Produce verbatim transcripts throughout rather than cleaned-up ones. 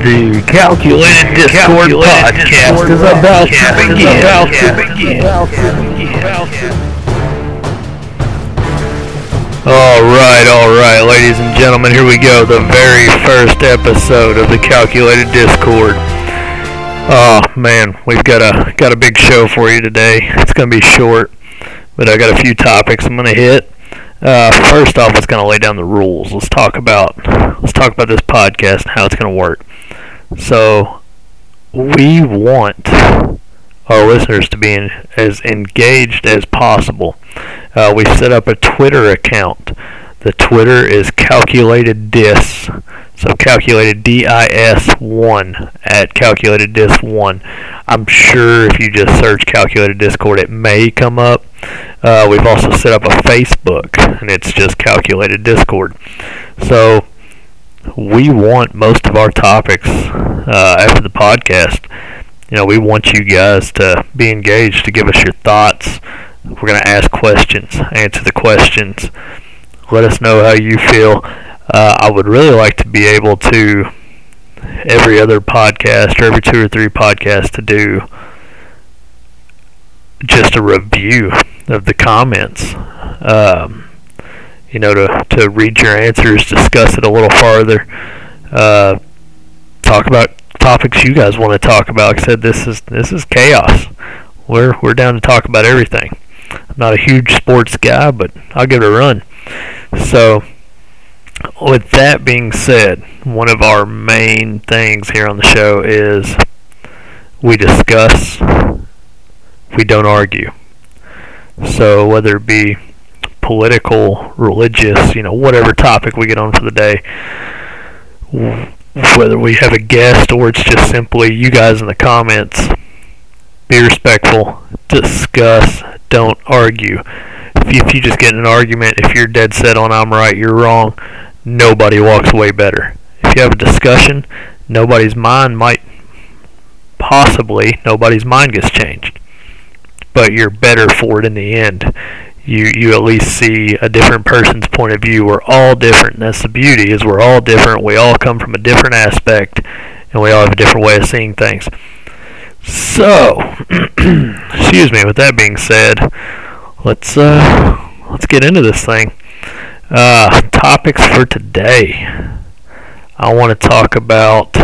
The Calculated Discord podcast is about to begin. About to begin. All right, all right, ladies and gentlemen, here we go. The very first episode of the Calculated Discord. Oh man, we've got a got a big show for you today. It's gonna be short, but I got a few topics I'm gonna hit. Uh, first off, let's kind of lay down the rules. Let's talk about let's talk about this podcast and how it's going to work. So, we want our listeners to be in, as engaged as possible. Uh, we set up a Twitter account. The Twitter is Calculated Dis. So Calculated D I S one at Calculated Dis one. I'm sure if you just search Calculated Discord, it may come up. Uh, we've also set up a Facebook, and it's just Calculated Discord. So we want most of our topics uh, after the podcast. You know, we want you guys to be engaged, to give us your thoughts. We're going to ask questions, answer the questions. Let us know how you feel. Uh, I would really like to be able to, every other podcast or every two or three podcasts, to do just a review of the comments. Um, you know, to, to read your answers, discuss it a little farther, uh, talk about topics you guys want to talk about. Like I said, this is this is chaos. We're we're down to talk about everything. I'm not a huge sports guy, but I'll give it a run. So, with that being said, one of our main things here on the show is we discuss, we don't argue. So whether it be political, religious, you know, whatever topic we get on for the day, whether we have a guest or it's just simply you guys in the comments, be respectful, discuss, don't argue. If you, if you just get in an argument, if you're dead set on I'm right, you're wrong, nobody walks away better. If you have a discussion, nobody's mind might, possibly, nobody's mind gets changed. But you're better for it in the end. You you at least see a different person's point of view. We're all different, and that's the beauty, is we're all different. We all come from a different aspect, and we all have a different way of seeing things. So, excuse me, with that being said, let's uh, let's get into this thing. Uh, topics for today. I want to talk about,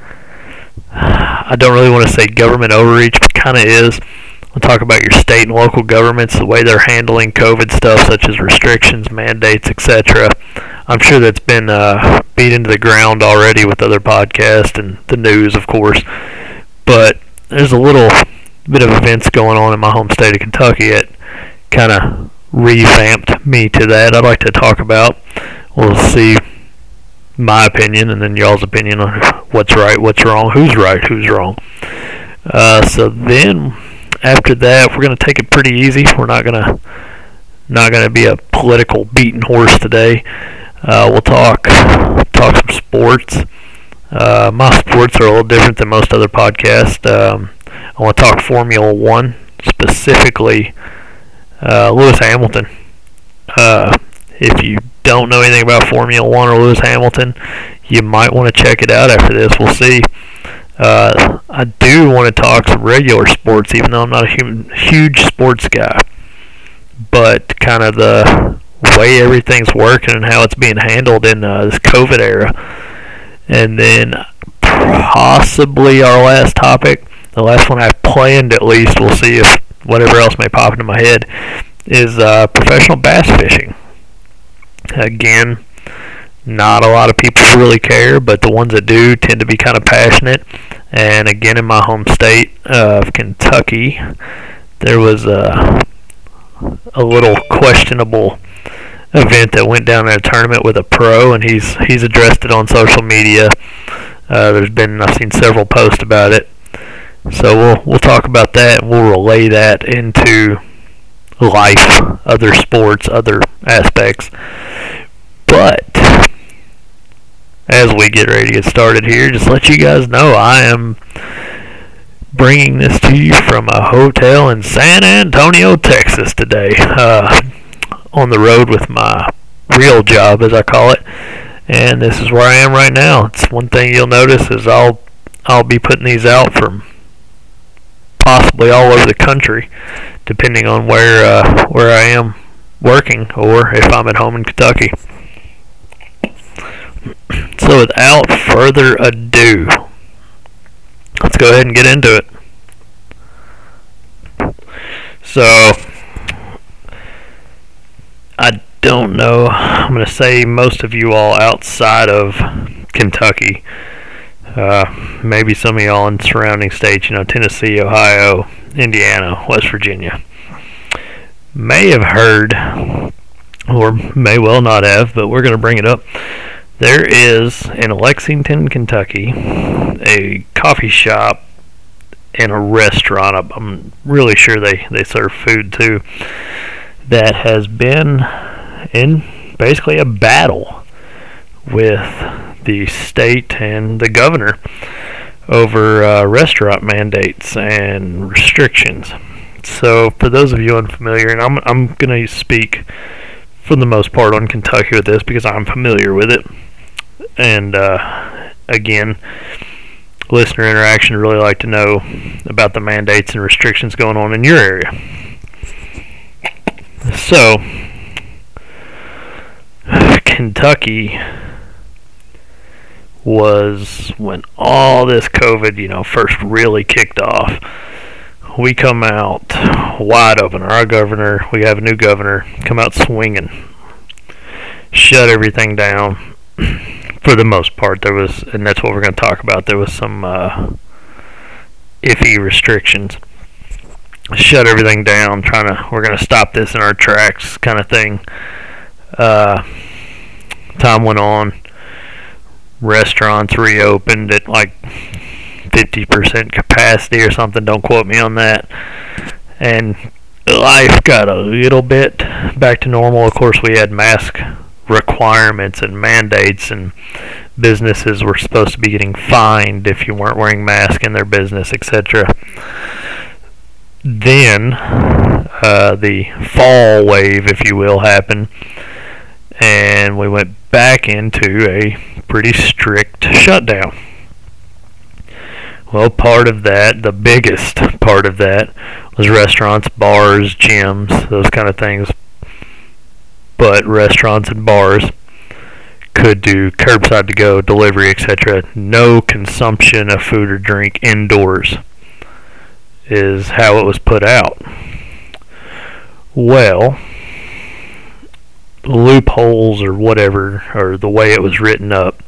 I don't really want to say government overreach, but kind of is. I'll talk about your state and local governments, the way they're handling COVID stuff, such as restrictions, mandates, et cetera. I'm sure that's been uh, beat into the ground already with other podcasts and the news, of course. But there's a little bit of events going on in my home state of Kentucky that kind of revamped me to that. I'd like to talk about. We'll see my opinion and then y'all's opinion on what's right, what's wrong, who's right, who's wrong. Uh, so then, after that, we're going to take it pretty easy. We're not going to not going to be a political beaten horse today. Uh, we'll talk talk some sports. Uh, my sports are a little different than most other podcasts. Um, I want to talk Formula One, specifically uh, Lewis Hamilton. Uh, if you don't know anything about Formula One or Lewis Hamilton, you might want to check it out after this. We'll see. Uh, I do want to talk some regular sports, even though I'm not a human, huge sports guy. But kind of the way everything's working and how it's being handled in uh, this COVID era. And then possibly our last topic, the last one I've planned at least, we'll see if whatever else may pop into my head, is uh, professional bass fishing. Again, not a lot of people really care, but the ones that do tend to be kind of passionate. And again, in my home state of Kentucky, there was a, a little questionable event that went down in a tournament with a pro, and he's he's addressed it on social media. Uh, there's been I've seen several posts about it, so we'll we'll talk about that, and we'll relay that into life, other sports, other aspects. But as we get ready to get started here, just let you guys know I am bringing this to you from a hotel in San Antonio, Texas today. Uh, on the road with my real job, as I call it. And this is where I am right now. It's one thing you'll notice is I'll I'll be putting these out from possibly all over the country, depending on where uh, where I am working or if I'm at home in Kentucky. So without further ado, let's go ahead and get into it. So I don't know. I'm going to say most of you all outside of Kentucky, uh, maybe some of y'all in surrounding states, you know, Tennessee, Ohio, Indiana, West Virginia, may have heard, or may well not have, but we're going to bring it up. There is in Lexington, Kentucky, a coffee shop and a restaurant. I'm really sure they, they serve food too, that has been in basically a battle with the state and the governor over uh, restaurant mandates and restrictions. So for those of you unfamiliar, and I'm I'm going to speak for the most part on Kentucky with this because I'm familiar with it. And uh, again, listener interaction would really like to know about the mandates and restrictions going on in your area. So, Kentucky was when all this COVID, you know, first really kicked off. We come out wide open. Our governor, we have a new governor, come out swinging, shut everything down. For the most part, there was, and that's what we're going to talk about, there was some uh, iffy restrictions. Shut everything down, trying to, we're going to stop this in our tracks kind of thing. Uh, time went on. Restaurants reopened at like fifty percent capacity or something. Don't quote me on that. And life got a little bit back to normal. Of course, we had mask requirements and mandates, and businesses were supposed to be getting fined if you weren't wearing masks in their business, et cetera. Then uh, the fall wave, if you will, happened, and we went back into a pretty strict shutdown. Well, part of that, the biggest part of that, was restaurants, bars, gyms, those kind of things. But restaurants and bars could do curbside to go, delivery, et cetera. No consumption of food or drink indoors is how it was put out. Well, loopholes or whatever, or the way it was written up,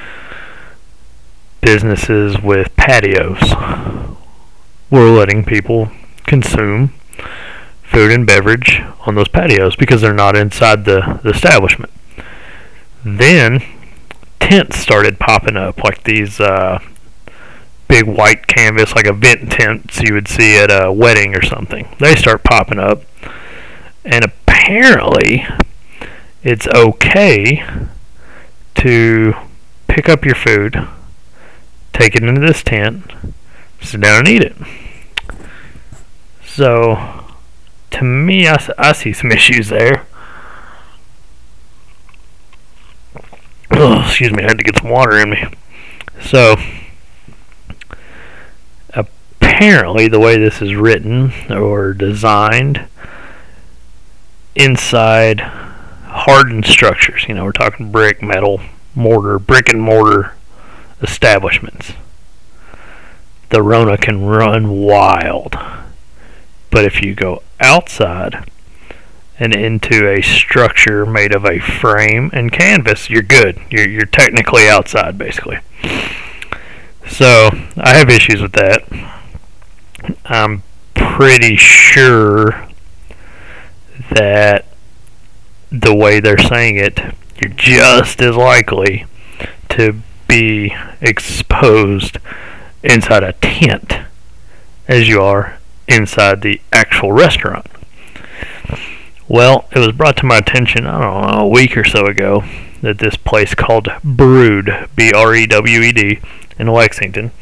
businesses with patios were letting people consume food and beverage on those patios because they're not inside the, the establishment. Then tents started popping up, like these uh, big white canvas, like event tents you would see at a wedding or something. They start popping up, and apparently it's okay to pick up your food, take it into this tent, sit down and eat it. So, to me, I, I see some issues there. Oh, excuse me, I had to get some water in me. So, apparently the way this is written or designed, inside hardened structures, you know, we're talking brick, metal, mortar, brick and mortar establishments, the Rona can run wild. But if you go outside and into a structure made of a frame and canvas, you're good. You're you're technically outside, basically. So I have issues with that. I'm pretty sure that the way they're saying it, you're just as likely to be exposed inside a tent as you are inside the actual restaurant. Well, it was brought to my attention, I don't know, a week or so ago, that this place called Brewed, B R E W E D, in Lexington.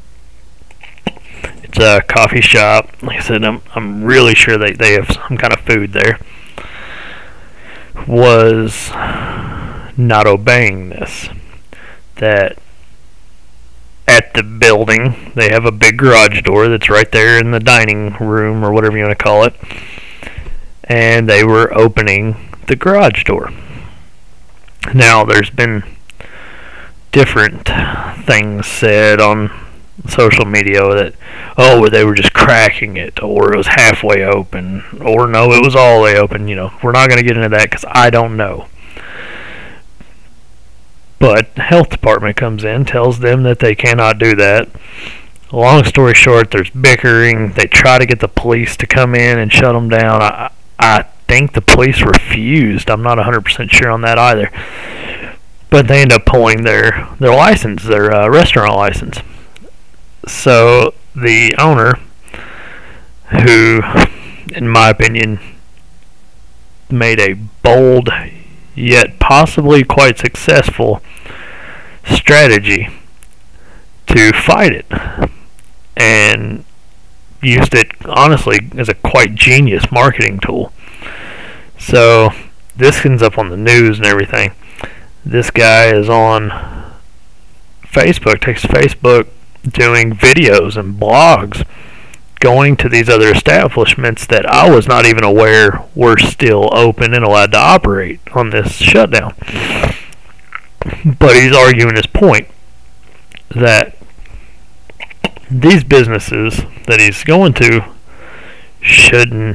It's a coffee shop. Like I said, I'm I'm really sure they, they have some kind of food there. Was not obeying this. That at the building, they have a big garage door that's right there in the dining room or whatever you want to call it. And they were opening the garage door. Now, there's been different things said on social media that, oh, they were just cracking it, or it was halfway open, or no, it was all the way open. You know, we're not going to get into that because I don't know. But the health department comes in, tells them that they cannot do that. Long story short, there's bickering. They try to get the police to come in and shut them down. I, I think the police refused. I'm not one hundred percent sure on that either. But they end up pulling their, their license, their uh, restaurant license. So the owner, who, in my opinion, made a bold yet possibly quite successful strategy to fight it, and used it honestly as a quite genius marketing tool. So this ends up on the news and everything. This guy is on Facebook, takes Facebook, doing videos and blogs, going to these other establishments that I was not even aware were still open and allowed to operate on this shutdown. But he's arguing his point that these businesses that he's going to shouldn't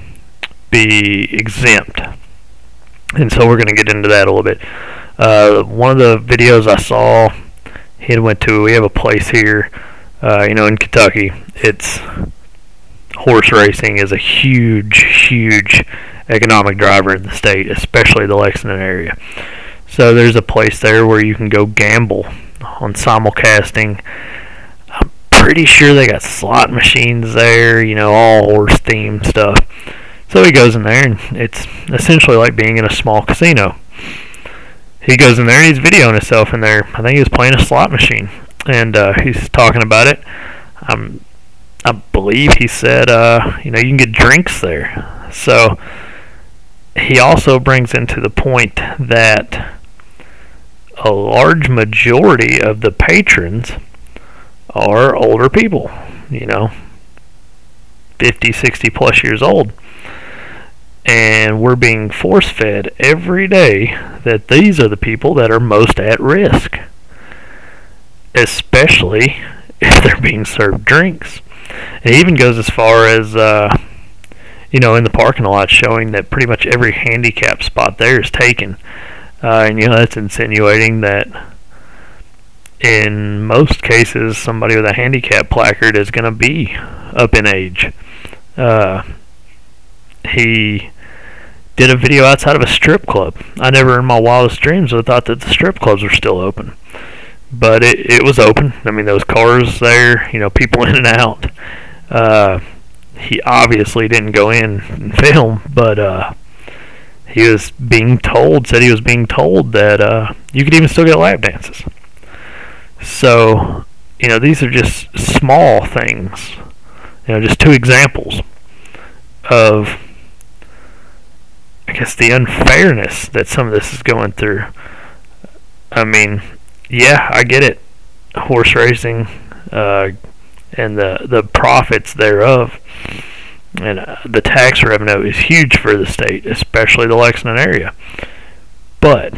be exempt. And so we're going to get into that a little bit. Uh, one of the videos I saw, he went to, we have a place here, uh, you know, in Kentucky. It's horse racing is a huge, huge economic driver in the state, especially the Lexington area. So there's a place there where you can go gamble on simulcasting. I'm pretty sure they got slot machines there, you know, all horse-themed stuff. So he goes in there, and it's essentially like being in a small casino. He goes in there and he's videoing himself in there. I think he was playing a slot machine, and uh, he's talking about it. Um, I believe he said, uh, you know, you can get drinks there. So he also brings into the point that a large majority of the patrons are older people, you know, fifty, sixty plus years old. And we're being force-fed every day that these are the people that are most at risk, especially if they're being served drinks. It even goes as far as, uh, you know, in the parking lot, showing that pretty much every handicap spot there is taken. Uh, and, you know, that's insinuating that in most cases, somebody with a handicap placard is going to be up in age. Uh, he did a video outside of a strip club. I never in my wildest dreams would have thought that the strip clubs were still open. But it, it was open. I mean, those cars there, you know, people in and out. Uh, he obviously didn't go in and film, but uh, he was being told, said he was being told that uh, you could even still get lap dances. So, you know, these are just small things. You know, just two examples of, I guess, the unfairness that some of this is going through. I mean, yeah, I get it. Horse racing uh, and the, the profits thereof and uh, the tax revenue is huge for the state, especially the Lexington area. But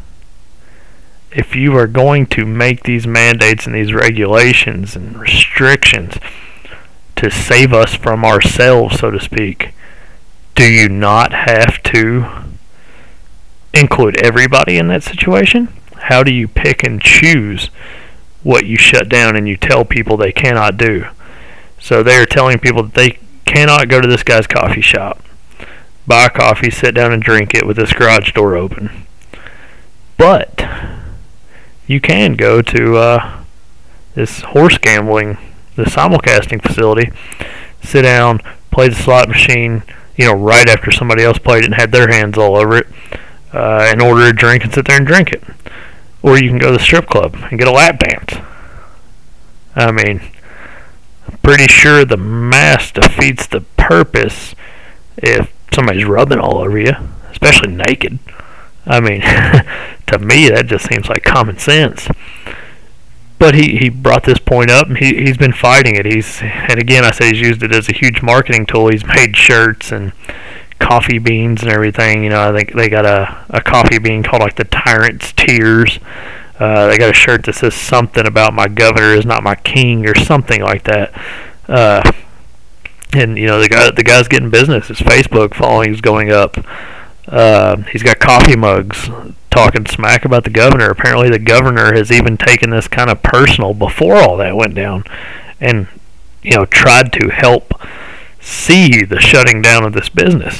if you are going to make these mandates and these regulations and restrictions to save us from ourselves, so to speak, do you not have to include everybody in that situation? How do you pick and choose what you shut down and you tell people they cannot do? So they're telling people that they cannot go to this guy's coffee shop, buy a coffee, sit down and drink it with this garage door open. But you can go to uh, this horse gambling, the simulcasting facility, sit down, play the slot machine, you know, right after somebody else played it and had their hands all over it, uh, and order a drink and sit there and drink it. Or you can go to the strip club and get a lap dance. I mean, I'm pretty sure the mask defeats the purpose if somebody's rubbing all over you, especially naked. I mean, to me, that just seems like common sense. But he, he brought this point up, and he, he's been fighting it. He's And again, I said he's used it as a huge marketing tool. He's made shirts and coffee beans and everything. You know, I think they got a, a coffee bean called like the Tyrant's Tears. Uh, they got a shirt that says something about my governor is not my king or something like that. Uh, and, you know, the guy the guy's getting business. His Facebook following is going up. Uh, he's got coffee mugs talking smack about the governor. Apparently the governor has even taken this kind of personal before all that went down and, you know, tried to help see the shutting down of this business.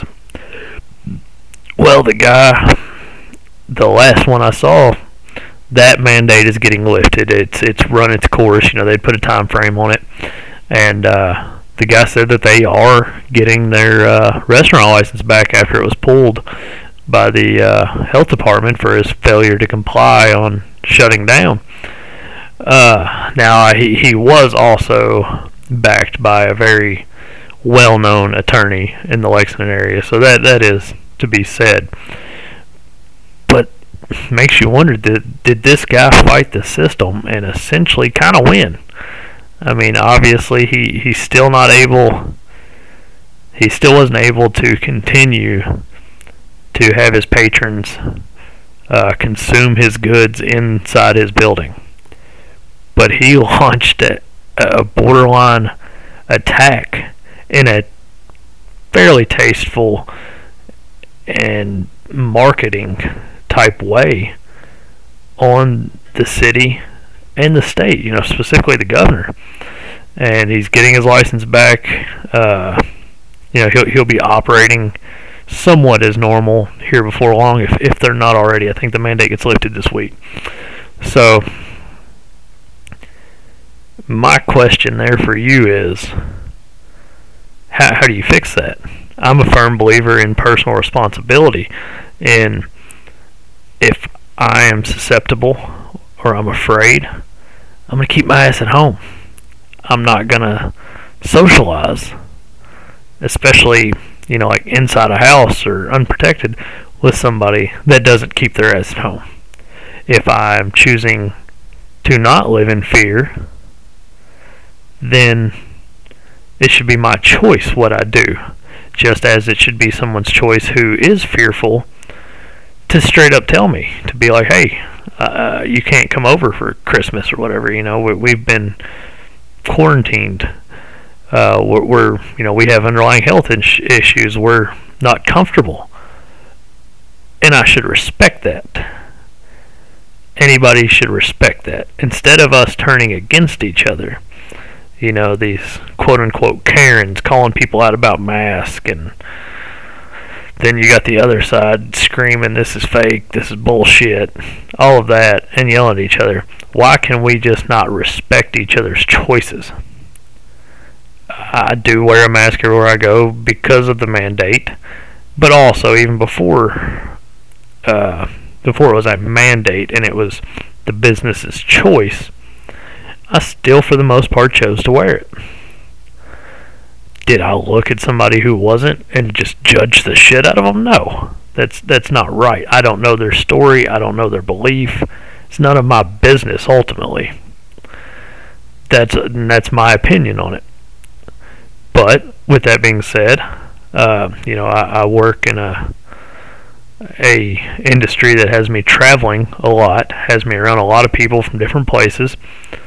Well, the guy, the last one I saw, that mandate is getting lifted. It's it's run its course. You know, they put a time frame on it. And uh, the guy said that they are getting their uh, restaurant license back after it was pulled by the uh, health department for his failure to comply on shutting down. Uh, now, he, he was also backed by a very well-known attorney in the Lexington area, so that, that is to be said. But makes you wonder, did, did this guy fight the system and essentially kind of win? I mean, obviously, he, he's still not able, he still wasn't able to continue to have his patrons uh, consume his goods inside his building. But he launched a, a borderline attack in a fairly tasteful and marketing type way on the city and the state, you know, specifically the governor. And he's getting his license back. Uh, you know, he'll he'll be operating somewhat as normal here before long, if if they're not already. I think the mandate gets lifted this week. So my question there for you is, how how do you fix that? I'm a firm believer in personal responsibility, and if I am susceptible or I'm afraid, I'm going to keep my ass at home. I'm not going to socialize, especially, you know, like inside a house or unprotected with somebody that doesn't keep their ass at home. If I'm choosing to not live in fear, then it should be my choice what I do, just as it should be someone's choice who is fearful to straight up tell me, to be like, hey, uh, you can't come over for Christmas or whatever. You know, we, we've been quarantined. Uh, we're, we're, you know, we have underlying health is- issues. We're not comfortable, and I should respect that. Anybody should respect that. Instead of us turning against each other, you know, these quote-unquote Karens calling people out about masks, and then you got the other side screaming, this is fake, this is bullshit, all of that, and yelling at each other. Why can we just not respect each other's choices? I do wear a mask everywhere I go because of the mandate, but also even before, uh, before it was a mandate and it was the business's choice, I still, for the most part, chose to wear it. Did I look at somebody who wasn't and just judge the shit out of them? No. That's that's not right. I don't know their story. I don't know their belief. It's none of my business, ultimately. That's that's my opinion on it. But, with that being said, uh, you know, I, I work in a a industry that has me traveling a lot, has me around a lot of people from different places.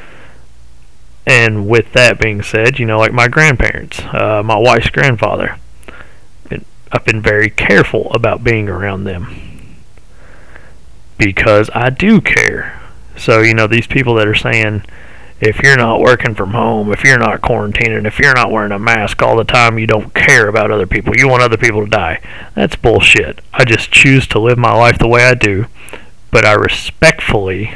And with that being said, you know, like my grandparents, uh, my wife's grandfather, it, I've been very careful about being around them because I do care. So, you know, these people that are saying, if you're not working from home, if you're not quarantining, if you're not wearing a mask all the time, you don't care about other people. You want other people to die. That's bullshit. I just choose to live my life the way I do, but I respectfully...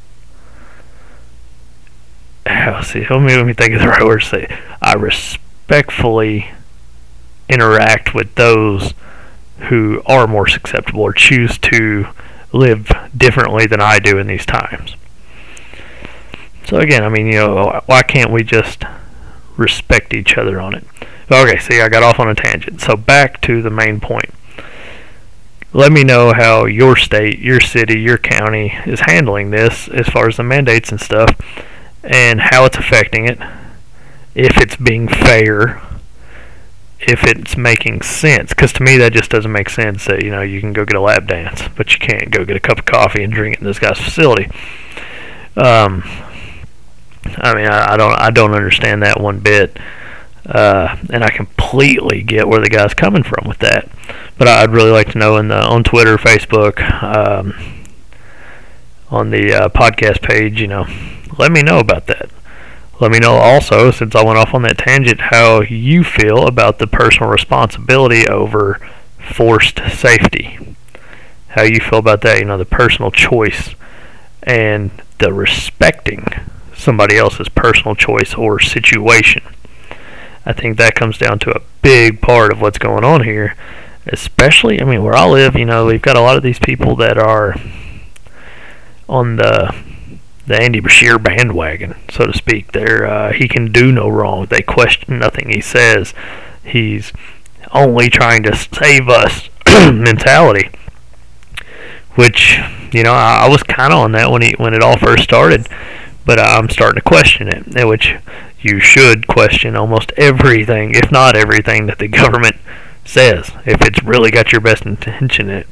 Let's see, let me, let me think of the right word to say. I respectfully interact with those who are more susceptible or choose to live differently than I do in these times. So again, I mean, you know, why can't we just respect each other on it? Okay, see, I got off on a tangent. So back to the main point. let me know how your state, your city, your county is handling this as far as the mandates and stuff, and how it's affecting it, if it's being fair, if it's making sense. Because to me, that just doesn't make sense that, you know, you can go get a lap dance, but you can't go get a cup of coffee and drink it in this guy's facility. Um, I mean, I, I don't, I don't understand that one bit, uh, and I completely get where the guy's coming from with that. But I'd really like to know in the on Twitter, Facebook, um, on the uh, podcast page, you know, let me know about that. Let me know also, since I went off on that tangent, how you feel about the personal responsibility over forced safety. How you feel about that, you know, the personal choice and the respecting somebody else's personal choice or situation. I think that comes down to a big part of what's going on here. Especially, I mean, where I live, you know, we've got a lot of these people that are on the the Andy Beshear bandwagon, so to speak. They're, uh, he can do no wrong. They question nothing he says. He's only trying to save us mentality. Which, you know, I, I was kind of on that when he when it all first started, but I'm starting to question it. Which you should question almost everything, if not everything, that the government says, if it's really got your best intention in it.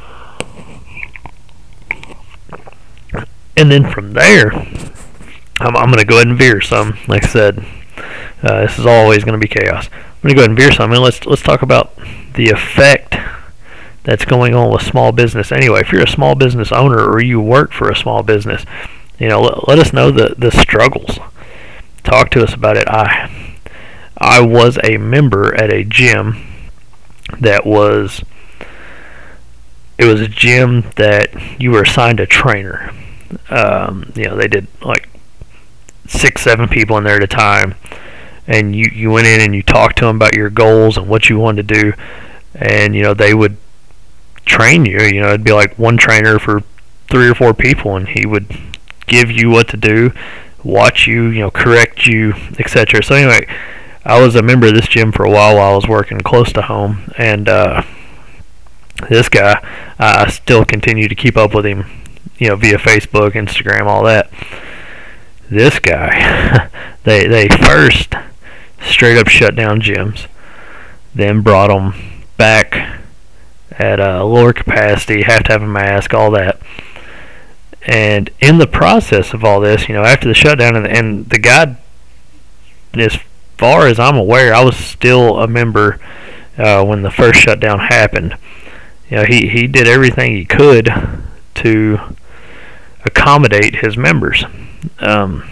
And then from there, I'm, I'm going to go ahead and veer some. Like I said, uh, this is always going to be chaos. I'm going to go ahead and veer some, and let's let's talk about the effect that's going on with small business. Anyway, if you're a small business owner or you work for a small business, you know, let, let us know the the struggles. Talk to us about it. I I was a member at a gym that was it was a gym that you were assigned a trainer. Um, you know, they did like six, seven people in there at a time, and you, you went in and you talked to them about your goals and what you wanted to do, and, you know, they would train you. You know, it'd be like one trainer for three or four people, and he would give you what to do, watch you, you know, correct you, et cetera. So anyway, I was a member of this gym for a while while I was working close to home, and uh, this guy, I still continue to keep up with him, you know, via Facebook, Instagram, all that. This guy, they they first straight up shut down gyms, then brought them back at a lower capacity, have to have a mask, all that. And in the process of all this, you know, after the shutdown, and, and the guy, as far as I'm aware, I was still a member uh, when the first shutdown happened. You know, he, he did everything he could to accommodate his members. Um,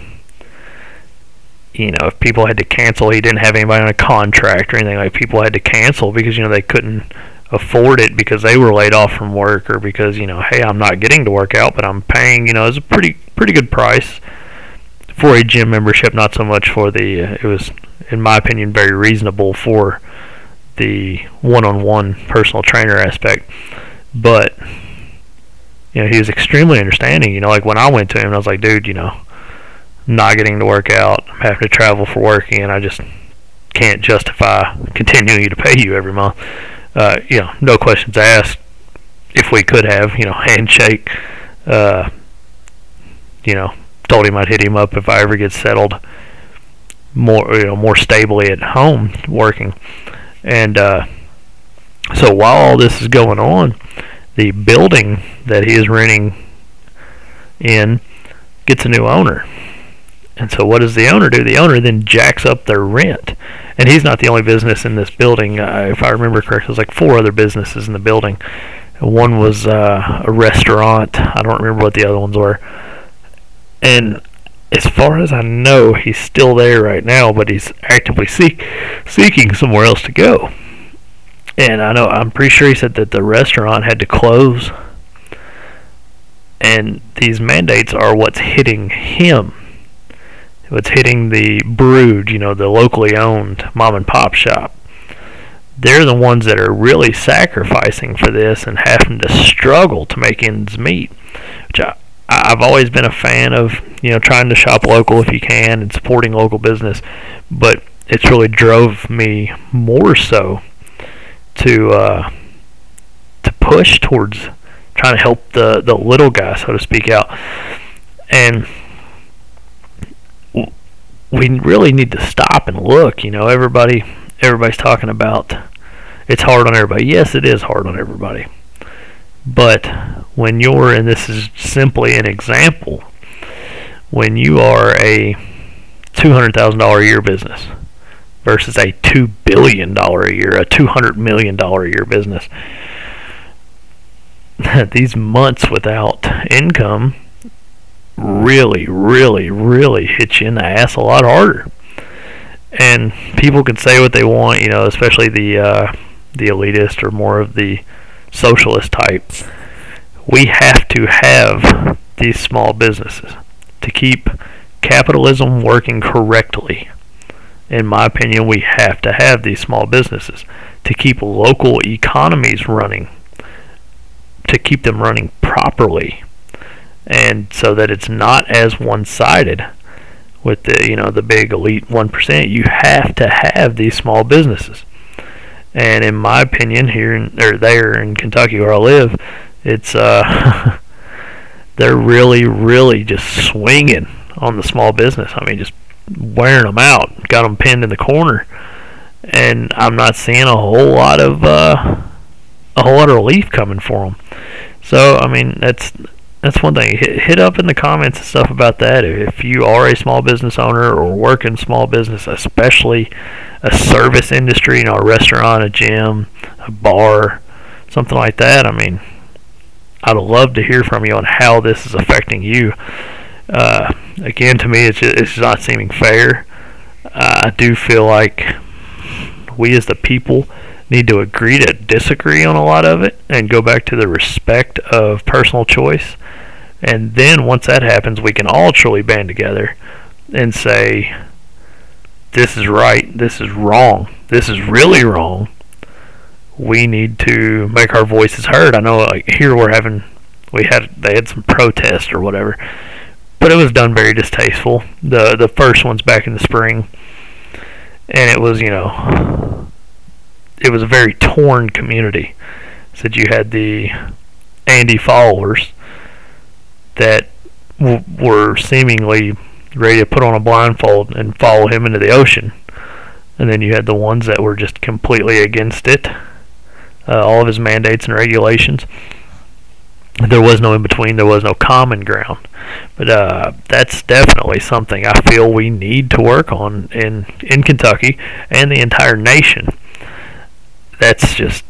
you know, if people had to cancel, he didn't have anybody on a contract or anything. Like, people had to cancel because, you know, they couldn't afford it because they were laid off from work, or because, you know, hey, I'm not getting to work out, but I'm paying, you know, it's a pretty pretty good price for a gym membership, not so much for the, uh, it was, in my opinion, very reasonable for the one-on-one personal trainer aspect. But, you know, he was extremely understanding. You know, like when I went to him, I was like, dude, you know, I'm not getting to work out, I'm having to travel for work, and I just can't justify continuing to pay you every month. Uh, you know, no questions asked. If we could have, you know, handshake. Uh, you know, told him I'd hit him up if I ever get settled more, you know, more stably at home working. And uh, so while all this is going on, the building that he is renting in gets a new owner. And so what does the owner do? The owner then jacks up their rent. And he's not the only business in this building. Uh, if I remember correctly, there's like four other businesses in the building. One was uh, a restaurant. I don't remember what the other ones were. And as far as I know, he's still there right now, but he's actively seek, seeking somewhere else to go. And I know, I'm pretty sure he said that the restaurant had to close. And these mandates are what's hitting him. What's hitting the Brood, you know, the locally owned mom and pop shop. They're the ones that are really sacrificing for this and having to struggle to make ends meet. Which I, I've always been a fan of, you know, trying to shop local if you can and supporting local business. But it's really drove me more so to uh, to push towards trying to help the, the little guy, so to speak, out. And we really need to stop and look. You know, everybody, everybody's talking about it's hard on everybody. Yes, it is hard on everybody. But when you're, and this is simply an example, when you are a two hundred thousand dollars a year business versus a two billion dollars a year, a two hundred million dollars a year business, these months without income really, really, really hit you in the ass a lot harder. And people can say what they want, you know, especially the uh, the elitist or more of the socialist type. We have to have these small businesses to keep capitalism working correctly. In my opinion, we have to have these small businesses to keep local economies running, to keep them running properly, and so that it's not as one-sided with the, you know, the big elite one percent. You have to have these small businesses. And in my opinion, here in, or there in Kentucky where I live, it's uh, they're really, really just swinging on the small business. I mean, just wearing them out, got them pinned in the corner, and I'm not seeing a whole lot of uh, a whole lot of relief coming for them. So, I mean, that's that's one thing. Hit, hit up in the comments and stuff about that. If you are a small business owner or work in small business, especially a service industry, you know, a restaurant, a gym, a bar, something like that, I mean, I'd love to hear from you on how this is affecting you. Uh, again, to me, it's just, it's not seeming fair. Uh, I do feel like we as the people need to agree to disagree on a lot of it and go back to the respect of personal choice. And then once that happens, we can all truly band together and say, this is right, this is wrong, this is really wrong. We need to make our voices heard. I know, like, here we're having, we had, they had some protests or whatever, but it was done very distasteful. The the first one's back in the spring, and it was, you know, it was a very torn community. Said you had the Andy followers that w- were seemingly ready to put on a blindfold and follow him into the ocean. And then you had the ones that were just completely against it, uh, all of his mandates and regulations. There was no in between, there was no common ground. But uh, that's definitely something I feel we need to work on in, in Kentucky and the entire nation. That's just,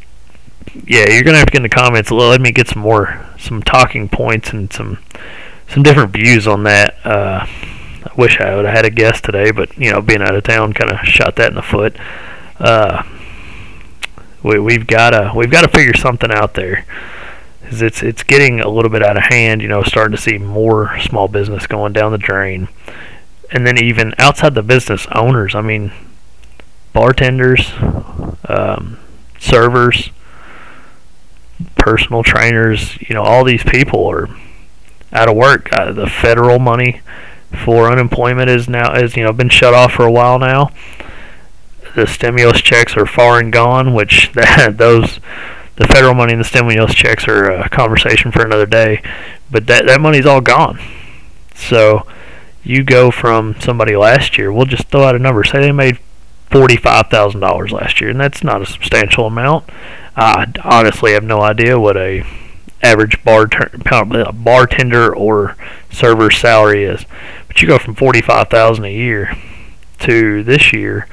yeah, you're going to have to get in the comments. Let me get some more, some talking points and some some different views on that. Uh, I wish I would have had a guest today, but, you know, being out of town kind of shot that in the foot. Uh, we, we've got to we've got to figure something out there. It's it's getting a little bit out of hand, you know, starting to see more small business going down the drain. And then even outside the business owners, I mean, bartenders, um, servers, personal trainers, you know, all these people are out of work. Uh, the federal money for unemployment is now is you know been shut off for a while now. The stimulus checks are far and gone, which that, those the federal money and the stimulus checks are a conversation for another day. But that that money's all gone. So you go from somebody last year. We'll just throw out a number. Say they made forty-five thousand dollars last year, and that's not a substantial amount. I honestly have no idea what a average bar bartender or server salary is. But you go from forty-five thousand dollars a year to this year,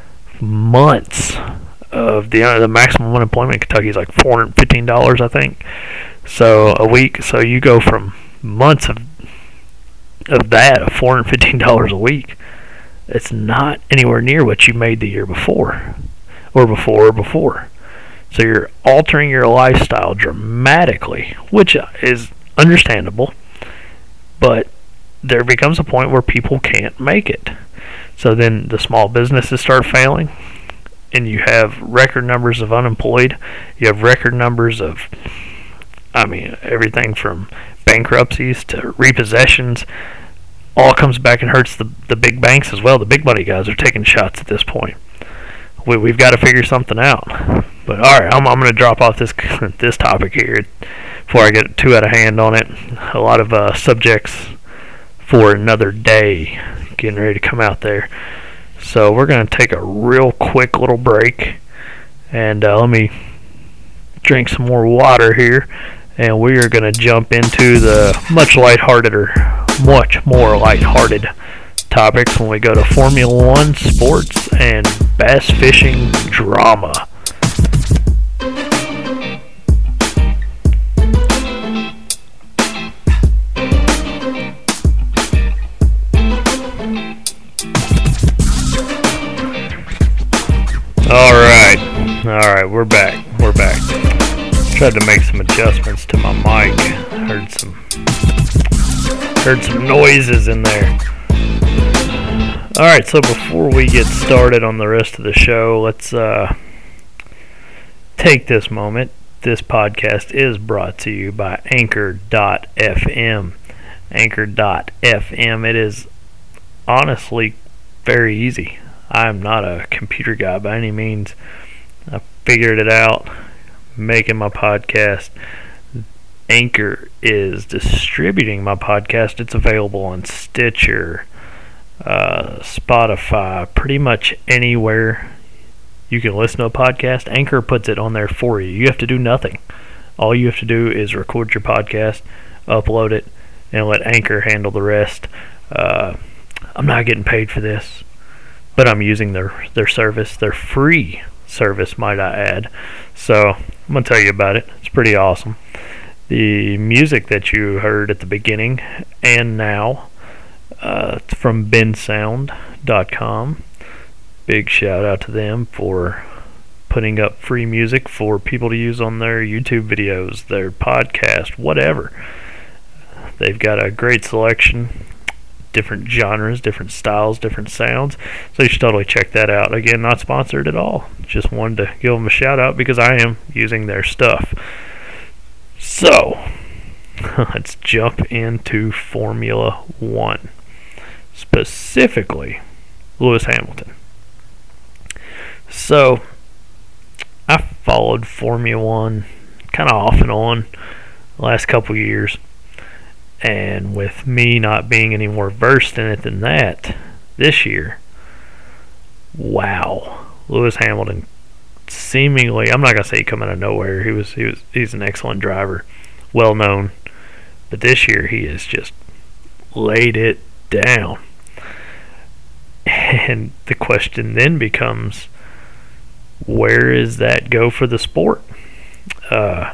months of the uh, the maximum unemployment in Kentucky is like four hundred fifteen dollars, I think. So a week. So you go from months of of that of four hundred fifteen dollars a week. It's not anywhere near what you made the year before, or before, or before. So you're altering your lifestyle dramatically, which is understandable, but there becomes a point where people can't make it. So then the small businesses start failing, and you have record numbers of unemployed. You have record numbers of, I mean, everything from bankruptcies to repossessions. All comes back and hurts the, the big banks as well. The big money guys are taking shots at this point. We, we've got to figure something out. But alright, I'm, I'm going to drop off this this topic here before I get too out of hand on it. A lot of uh, subjects for another day getting ready to come out there. So we're going to take a real quick little break. And uh, let me drink some more water here. And we are going to jump into the much lighthearted or much more lighthearted topics when we go to Formula One, sports, and bass fishing drama. Alright, alright, we're back, we're back. Tried to make some adjustments to my mic. Heard some heard some noises in there. Alright, so before we get started on the rest of the show, let's uh, take this moment. This podcast is brought to you by Anchor dot f m. Anchor dot f m. It is honestly very easy. I'm not a computer guy by any means. I figured it out making my podcast. Anchor is distributing my podcast. It's available on Stitcher, uh, Spotify, pretty much anywhere you can listen to a podcast. Anchor puts it on there for you. You have to do nothing. All you have to do is record your podcast, upload it, and let Anchor handle the rest. Uh, I'm not getting paid for this, but I'm using their their service, their free service, might I add. So I'm going to tell you about it. It's pretty awesome. The music that you heard at the beginning and now, uh, it's from ben sound dot com. Big shout out to them for putting up free music for people to use on their YouTube videos, their podcast, whatever. They've got a great selection. Different genres, different styles, different sounds. So you should totally check that out. Again, not sponsored at all. Just wanted to give them a shout out because I am using their stuff. So, let's jump into Formula One. Specifically, Lewis Hamilton. So, I followed Formula One kind of off and on the last couple years. And with me not being any more versed in it than that, this year, wow, Lewis Hamilton seemingly, I'm not gonna say he come out of nowhere. He was, he was, he's an excellent driver, well known, but this year he has just laid it down. And the question then becomes, where does that go for the sport? Uh.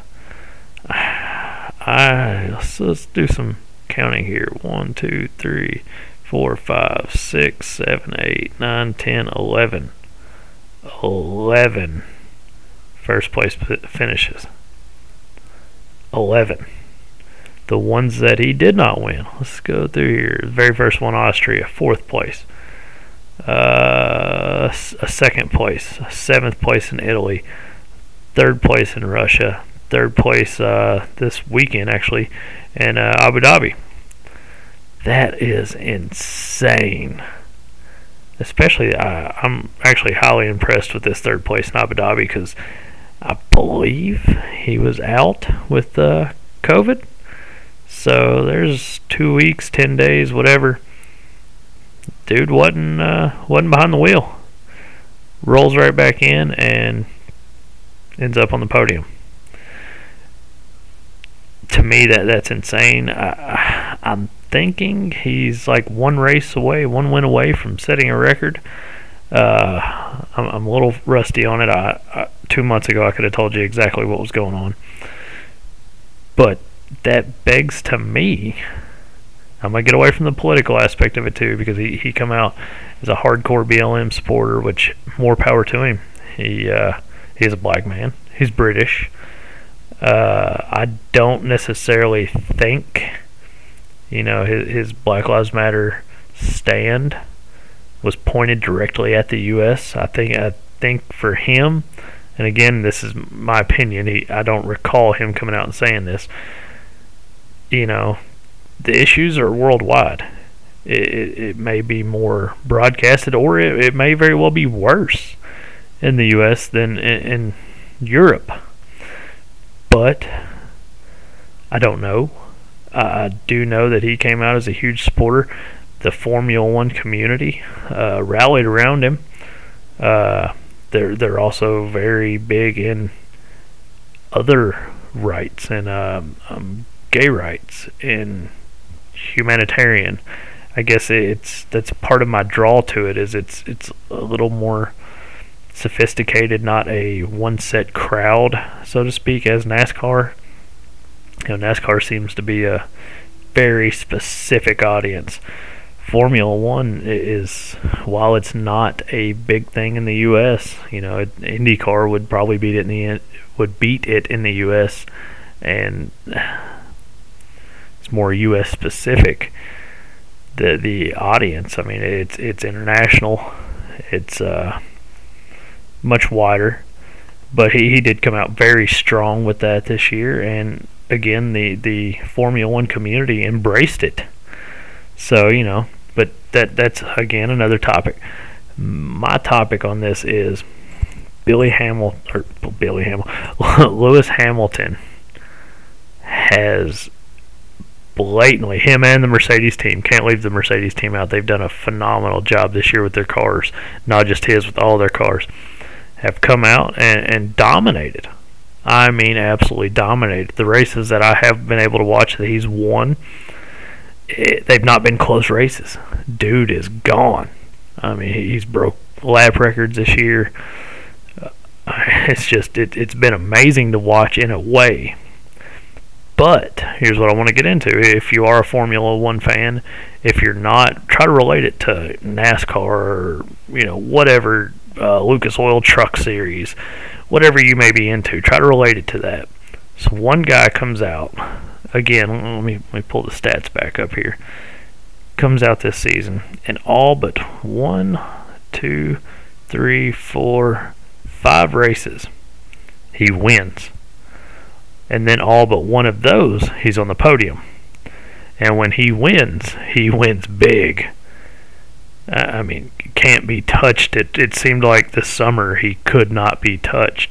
I, let's, let's do some counting here. One, two, three, four, five, six, seven, eight, nine, ten, eleven. Eleven first place finishes. Eleven. The ones that he did not win. Let's go through here. The very first one, Austria, fourth place. Uh, a second place. A seventh place in Italy. Third place in Russia. Third place uh, this weekend, actually, in uh, Abu Dhabi. That is insane. Especially, uh, I'm actually highly impressed with this third place in Abu Dhabi because I believe he was out with uh, COVID. So there's two weeks, ten days, whatever. Dude wasn't uh, wasn't behind the wheel. Rolls right back in and ends up on the podium. To me, that that's insane. I, I'm thinking he's like one race away, one win away from setting a record. Uh, I'm, I'm a little rusty on it. I, I, two months ago, I could have told you exactly what was going on. But that begs to me, I'm going to get away from the political aspect of it too, because he, he come out as a hardcore B L M supporter, which more power to him. He uh, he's a black man. He's British. Uh, I don't necessarily think, you know, his, his Black Lives Matter stand was pointed directly at the U S. I think I think for him, and again, this is my opinion. He, I don't recall him coming out and saying this. You know, the issues are worldwide. It, it, it may be more broadcasted, or it, it may very well be worse in the U S than in, in Europe. But I don't know. I do know that he came out as a huge supporter. The Formula One community uh, rallied around him. Uh, they're they're also very big in other rights and um, um, gay rights and humanitarian. I guess it's that's part of my draw to it. Is it's it's a little more sophisticated, not a one set crowd, so to speak, as NASCAR. You know, NASCAR seems to be a very specific audience. Formula One is, while it's not a big thing in the U S, you know, IndyCar would probably beat it in the would beat it in the U S, and it's more U S specific. The the audience, I mean, it's it's international. It's uh, much wider, but he, he did come out very strong with that this year, and again, the the Formula One community embraced it. So, you know, but that that's again another topic. My topic on this is Billy Hamilton, or Billy Hamilton, Lewis Hamilton has blatantly, him and the Mercedes team, can't leave the Mercedes team out. They've done a phenomenal job this year with their cars, not just his, with all their cars, have come out and, and dominated. I mean, absolutely dominated. The races that I have been able to watch that he's won, it, they've not been close races. Dude is gone. I mean, he's broke lap records this year. Uh, it's just, it, it's been amazing to watch in a way. But here's what I want to get into. If you are a Formula One fan, if you're not, try to relate it to NASCAR or, you know, whatever, uh, Lucas Oil Truck Series, whatever you may be into. Try to relate it to that. So one guy comes out, again, let me, let me pull the stats back up here. Comes out this season, and all but one, two, three, four, five races, he wins. And then all but one of those, he's on the podium. And when he wins, he wins big. I mean, can't be touched. It, it seemed like this summer he could not be touched.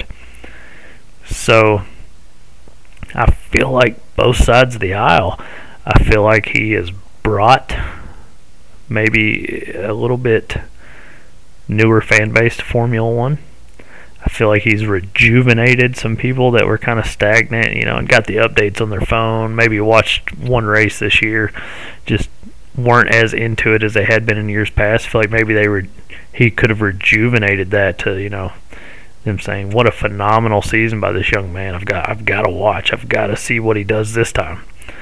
So, I feel like both sides of the aisle, I feel like he has brought maybe a little bit newer fan base to Formula One. I feel like he's rejuvenated some people that were kind of stagnant, you know, and got the updates on their phone, maybe watched one race this year, just weren't as into it as they had been in years past. I feel like maybe they were, he could have rejuvenated that to, you know, them saying, what a phenomenal season by this young man. I've got I've got to watch. I've got to see what he does this time.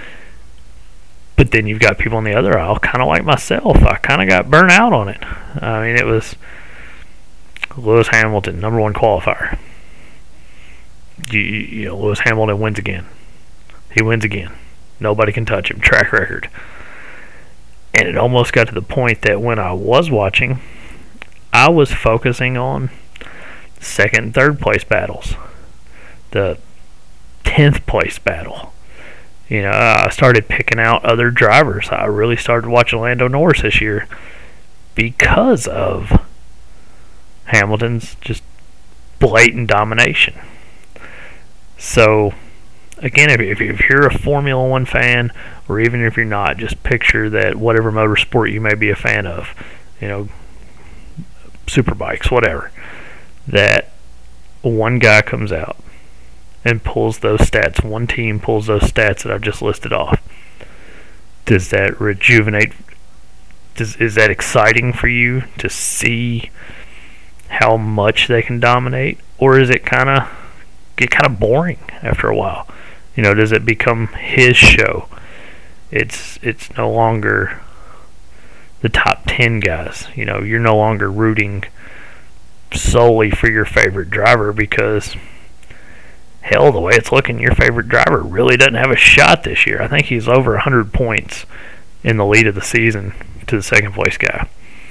But then you've got people on the other aisle, kind of like myself. I kind of got burnt out on it. I mean, it was Lewis Hamilton, number one qualifier. You, you know, Lewis Hamilton wins again. He wins again. Nobody can touch him. Track record. And it almost got to the point that when I was watching, I was focusing on second and third place battles. The tenth place battle. You know, I started picking out other drivers. I really started watching Lando Norris this year because of Hamilton's just blatant domination. So, again, if, if you're a Formula One fan, or even if you're not, just picture that whatever motorsport you may be a fan of, you know, superbikes, whatever, that one guy comes out and pulls those stats, one team pulls those stats that I've just listed off. Does that rejuvenate? Does, is that exciting for you to see how much they can dominate, or is it kind of get kind of boring after a while? You know, does it become his show? It's it's no longer the top ten guys. You know, you're no longer rooting solely for your favorite driver because, hell, the way it's looking, your favorite driver really doesn't have a shot this year. I think he's over one hundred points in the lead of the season to the second place guy.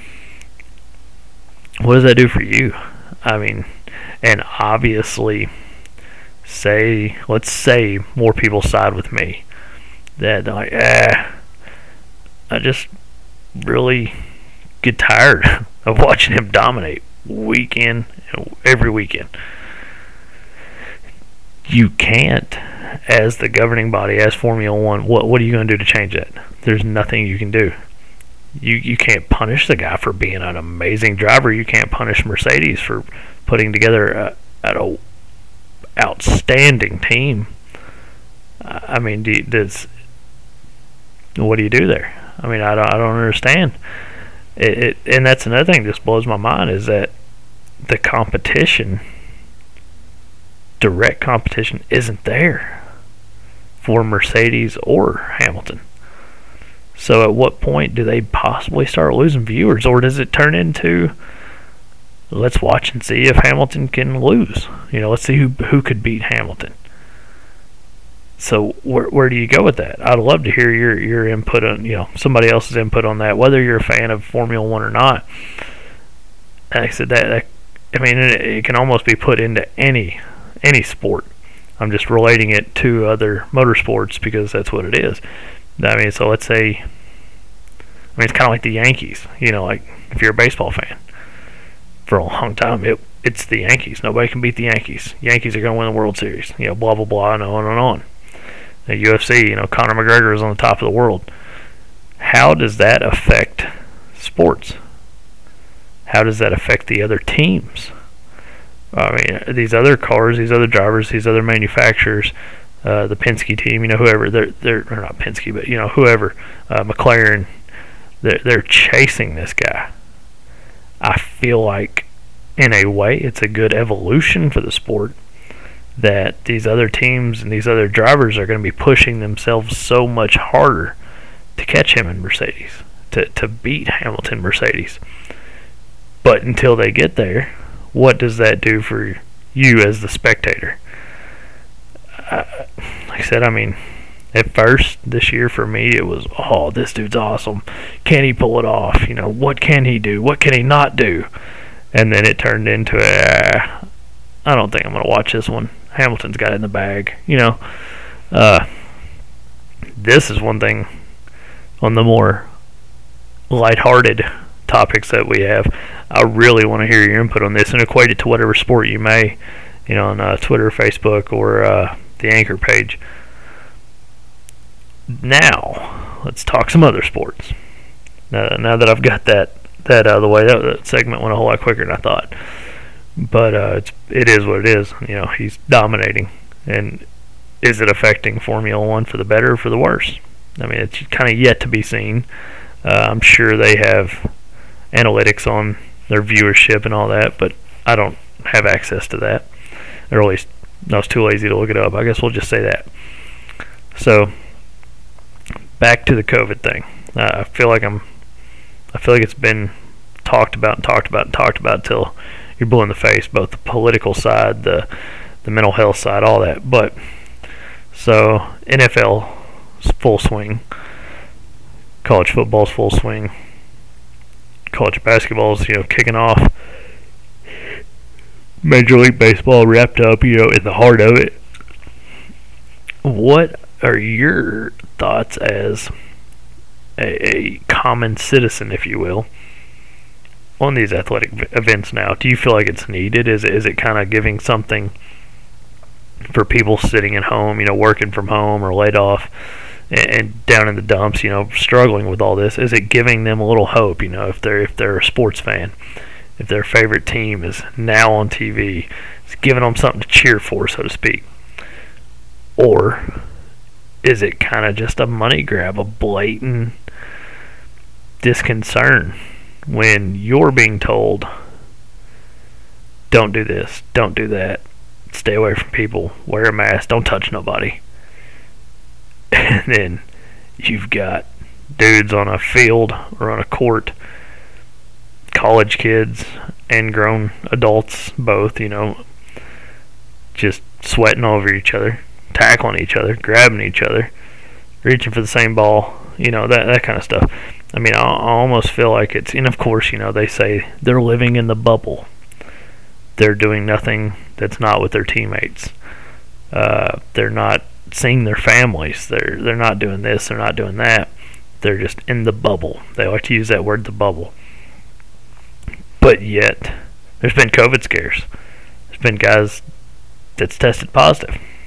What does that do for you? I mean, and obviously, say, let's say more people side with me. That they're like, eh, I just really get tired of watching him dominate week in, every weekend. you can't, as the governing body, as Formula One, what what are you going to do to change that? There's nothing you can do. You you can't punish the guy for being an amazing driver. You can't punish Mercedes for putting together a, an outstanding team. I mean, do you, does what do you do there? I mean, I don't I don't understand. It, it and that's another thing that just blows my mind is that the competition, direct competition, isn't there for Mercedes or Hamilton. So at what point do they possibly start losing viewers, or does it turn into let's watch and see if Hamilton can lose? You know, let's see who who could beat Hamilton. So where where do you go with that? I'd love to hear your, your input on, you know, somebody else's input on that, whether you're a fan of Formula One or not. Like I said, that, that I mean, it, it can almost be put into any any sport. I'm just relating it to other motorsports because that's what it is. I mean, so let's say, I mean, it's kind of like the Yankees. You know, like if you're a baseball fan, for a long time, it it's the Yankees. Nobody can beat the Yankees. Yankees are going to win the World Series. You know, blah blah blah, and on and on. The U F C, you know, Conor McGregor is on the top of the world. How does that affect sports? How does that affect the other teams? I mean, these other cars, these other drivers, these other manufacturers, uh, the Penske team, you know, whoever, they're, they're or not Penske, but, you know, whoever, uh, McLaren, they're, they're chasing this guy. I feel like, in a way, it's a good evolution for the sport that these other teams and these other drivers are going to be pushing themselves so much harder to catch him in Mercedes, to, to beat Hamilton Mercedes. But until they get there, what does that do for you as the spectator? Uh, like I said, I mean, at first this year for me, it was, oh, this dude's awesome. Can he pull it off? You know, what can he do? What can he not do? And then it turned into, uh, I don't think I'm going to watch this one. Hamilton's got it in the bag. You know, uh, this is one thing on the more lighthearted topics that we have. I really want to hear your input on this and equate it to whatever sport you may, you know, on uh, Twitter, Facebook, or uh, the Anchor page. Now, let's talk some other sports. Now, now that I've got that that out of the way, that, that segment went a whole lot quicker than I thought. But uh, it's it is what it is. You know, he's dominating, and is it affecting Formula One for the better or for the worse? I mean, it's kind of yet to be seen. Uh, I'm sure they have analytics on their viewership and all that, but I don't have access to that, or at least I was too lazy to look it up. I guess we'll just say that. So back to the COVID thing. Uh, I feel like I'm. I feel like it's been talked about and talked about and talked about till you're blue in the face, both the political side, the the mental health side, all that. But so N F L is full swing, college football's full swing, college basketball's, you know, kicking off, Major League Baseball wrapped up, you know, in the heart of it. What are your thoughts as a, a common citizen, if you will, on these athletic v- events now? Do you feel like it's needed? Is it, is it kind of giving something for people sitting at home, you know, working from home or laid off and, and down in the dumps, you know, struggling with all this? Is it giving them a little hope, you know, if they're if they're a sports fan, if their favorite team is now on T V, it's giving them something to cheer for, so to speak? Or is it kind of just a money grab, a blatant disconcern when you're being told, don't do this, don't do that, stay away from people, wear a mask, don't touch nobody? And then you've got dudes on a field or on a court, college kids and grown adults both, you know, just sweating over each other, tackling each other, grabbing each other, reaching for the same ball, you know, that that kind of stuff. I mean, I, I almost feel like it's, and of course, you know, they say they're living in the bubble. They're doing nothing that's not with their teammates. Uh, they're not seeing their families. They're they're not doing this. They're not doing that. They're just in the bubble. They like to use that word, the bubble. But yet, there's been COVID scares. There's been guys that's tested positive.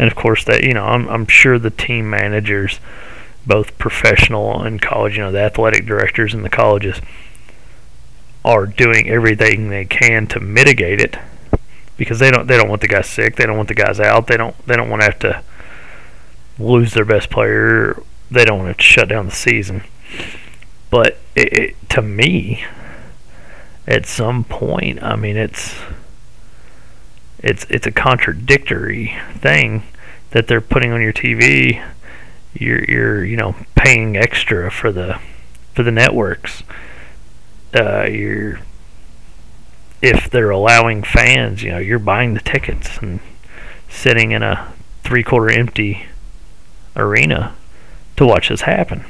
And of course, that you know, I'm I'm sure the team managers, both professional and college, you know, the athletic directors in the colleges, are doing everything they can to mitigate it, because they don't they don't want the guys sick, they don't want the guys out, they don't they don't want to have to lose their best player, they don't want to have to shut down the season. But it, it, to me, at some point, I mean, it's it's it's a contradictory thing that they're putting on your T V. You're you're you know paying extra for the for the networks. Uh, you're if they're allowing fans, you know, you're buying the tickets and sitting in a three quarter empty arena to watch this happen.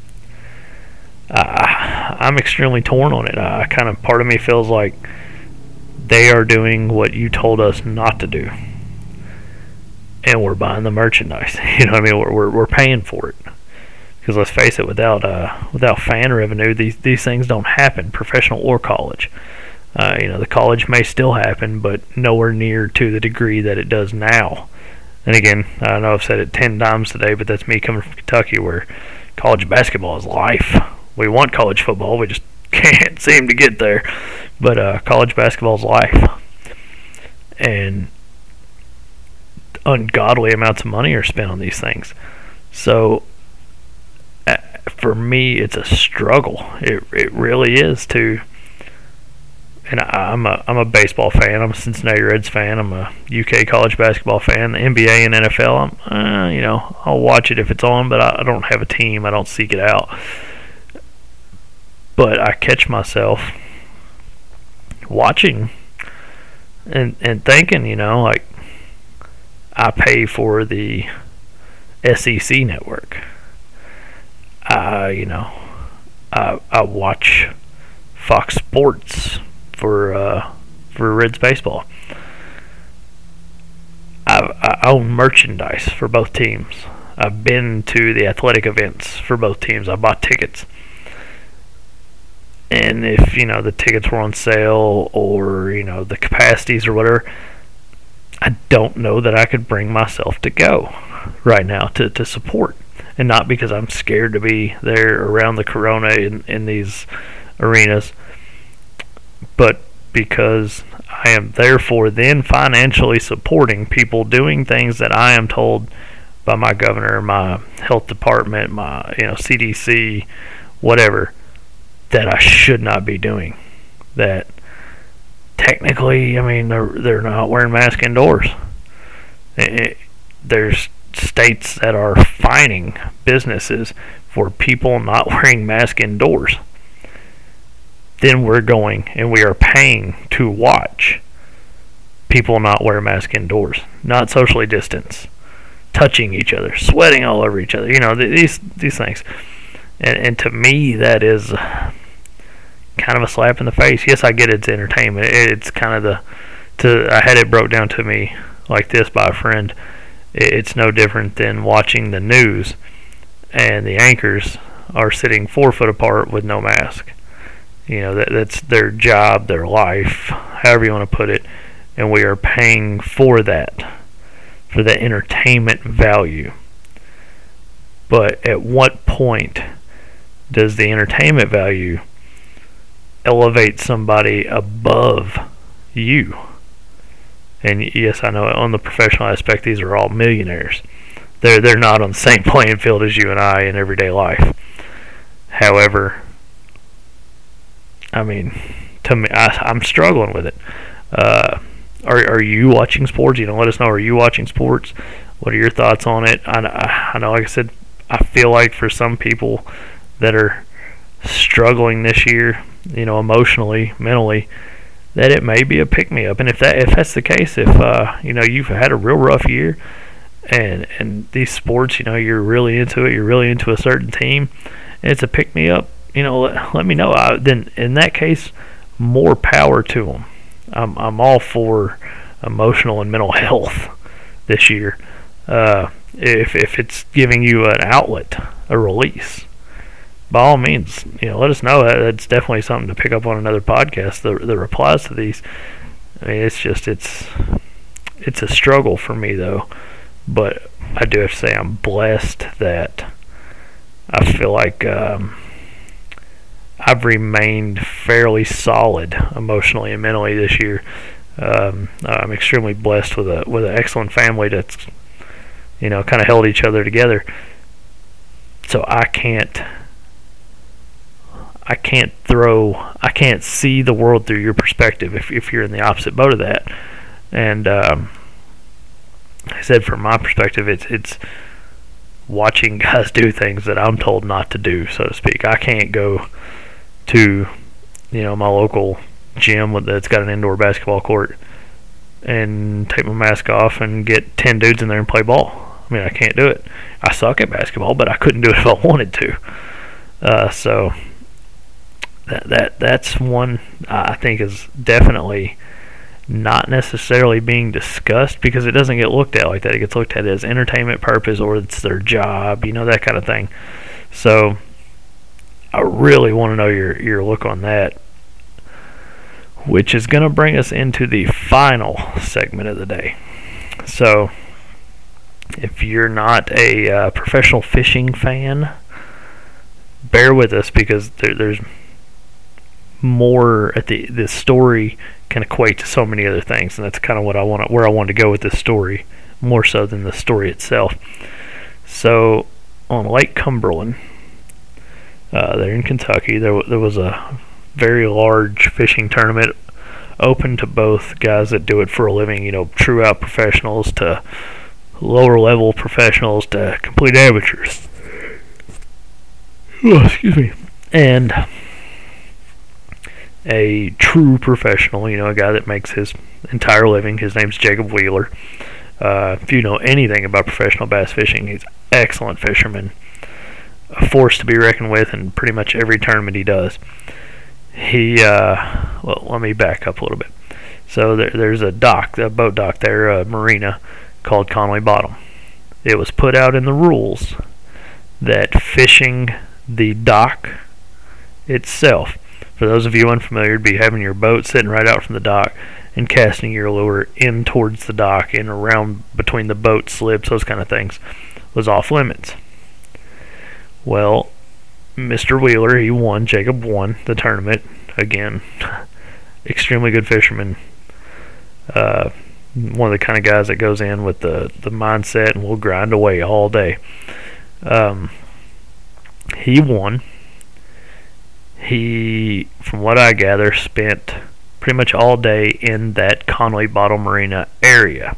Uh, I'm extremely torn on it. Uh, kind of part of me feels like they are doing what you told us not to do, and we're buying the merchandise. You know what I mean? We're we're, we're paying for it. Because let's face it, without uh, without fan revenue, these these things don't happen, professional or college. Uh, you know, the college may still happen, but nowhere near to the degree that it does now. And again, I know I've said it ten times today, but that's me coming from Kentucky, where college basketball is life. We want college football, we just can't seem to get there. But uh, college basketball is life. And ungodly amounts of money are spent on these things. So, uh, for me, it's a struggle. It it really is to... And I, I'm a I'm a baseball fan. I'm a Cincinnati Reds fan. I'm a U K college basketball fan. The N B A and N F L, I'm, uh, you know, I'll watch it if it's on, but I, I don't have a team. I don't seek it out. But I catch myself watching and and thinking, you know, like, I pay for the S E C network. I, you know, I I watch Fox Sports for uh, for Reds baseball. I, I own merchandise for both teams. I've been to the athletic events for both teams. I bought tickets. And if, you know, the tickets were on sale, or, you know, the capacities or whatever, I don't know that I could bring myself to go right now to, to support. And not because I'm scared to be there around the corona in, in these arenas, but because I am therefore then financially supporting people doing things that I am told by my governor, my health department, my, you know, C D C, whatever, that I should not be doing. That technically, I mean, they're, they're not wearing masks indoors. It, there's states that are fining businesses for people not wearing masks indoors. Then we're going and we are paying to watch people not wear masks indoors, not socially distance, touching each other, sweating all over each other. You know, these these things. And, and to me, that is kind of a slap in the face. Yes, I get it's entertainment. It's kind of the, to I had it broke down to me like this by a friend. It's no different than watching the news and the anchors are sitting four foot apart with no mask. You know, that that's their job, their life, however you want to put it, and we are paying for that, for the entertainment value. But at what point does the entertainment value elevate somebody above you? And yes, I know on the professional aspect, these are all millionaires. They're they're not on the same playing field as you and I in everyday life. However, I mean, to me, I, I'm struggling with it. Uh, are are you watching sports? You know, let us know. Are you watching sports? What are your thoughts on it? I, I know, like I said, I feel like for some people that are struggling this year, you know, emotionally, mentally, that it may be a pick-me-up. And if that if that's the case, if uh, you know, you've had a real rough year, and and these sports, you know, you're really into it, you're really into a certain team, and it's a pick-me-up, you know, let, let me know. I, then in that case, more power to them. I'm I'm all for emotional and mental health this year. Uh, if if it's giving you an outlet, a release, by all means, you know, let us know. That's definitely something to pick up on another podcast. The the replies to these, I mean, it's just it's it's a struggle for me though, but I do have to say I'm blessed that I feel like um, I've remained fairly solid emotionally and mentally this year. Um, I'm extremely blessed with a with an excellent family that's, you know, kind of held each other together. So I can't I can't throw I can't see the world through your perspective if if you're in the opposite boat of that. And um, like I said, from my perspective, it's it's watching guys do things that I'm told not to do, so to speak. I can't go to, you know, my local gym that's got an indoor basketball court and take my mask off and get ten dudes in there and play ball. I mean, I can't do it. I suck at basketball, but I couldn't do it if I wanted to. Uh, so that that that's one I think is definitely not necessarily being discussed, because it doesn't get looked at like that. It gets looked at as entertainment purpose, or it's their job, you know, that kind of thing. So I really want to know your your look on that, which is going to bring us into the final segment of the day. So if you're not a uh, professional fishing fan, bear with us, because there, there's more at the the story can equate to so many other things, and that's kind of what I want where I want to go with this story, more so than the story itself. So on Lake Cumberland, uh, there in Kentucky, there there was a very large fishing tournament open to both guys that do it for a living, you know, true out professionals, to lower level professionals, to complete amateurs. Oh, excuse me. And a true professional, you know, a guy that makes his entire living. His name's Jacob Wheeler. Uh, if you know anything about professional bass fishing, he's an excellent fisherman, a force to be reckoned with in pretty much every tournament he does. He, uh, well, let me back up a little bit. So there, there's a dock, a boat dock there, a marina called Conway Bottom. It was put out in the rules that fishing the dock itself, for those of you unfamiliar, it'd be having your boat sitting right out from the dock and casting your lure in towards the dock and around between the boat slips, those kind of things, was off limits. Well, Mister Wheeler, he won, Jacob won the tournament. Again, extremely good fisherman. Uh, one of the kind of guys that goes in with the, the mindset and will grind away all day. Um, he won. He, from what I gather, spent pretty much all day in that Conway Bottom Marina area.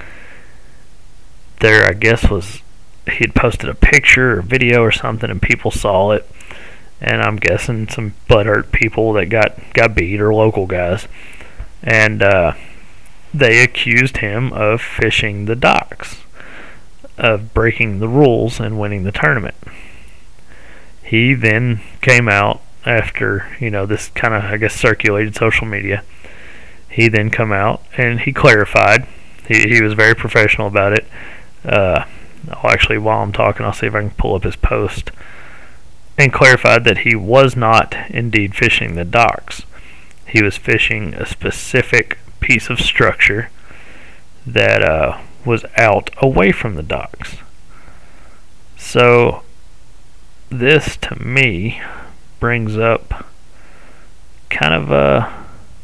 There, I guess, was he had posted a picture or video or something, and people saw it. And I'm guessing some butthurt people that got, got beat, or local guys. And uh, they accused him of fishing the docks, of breaking the rules and winning the tournament. He then came out after, you know, this kind of, I guess, circulated social media. He then come out and he clarified. He he was very professional about it. Uh, I'll actually, while I'm talking, I'll see if I can pull up his post. And clarified that he was not indeed fishing the docks. He was fishing a specific piece of structure that uh, was out away from the docks. So this, to me, brings up kind of a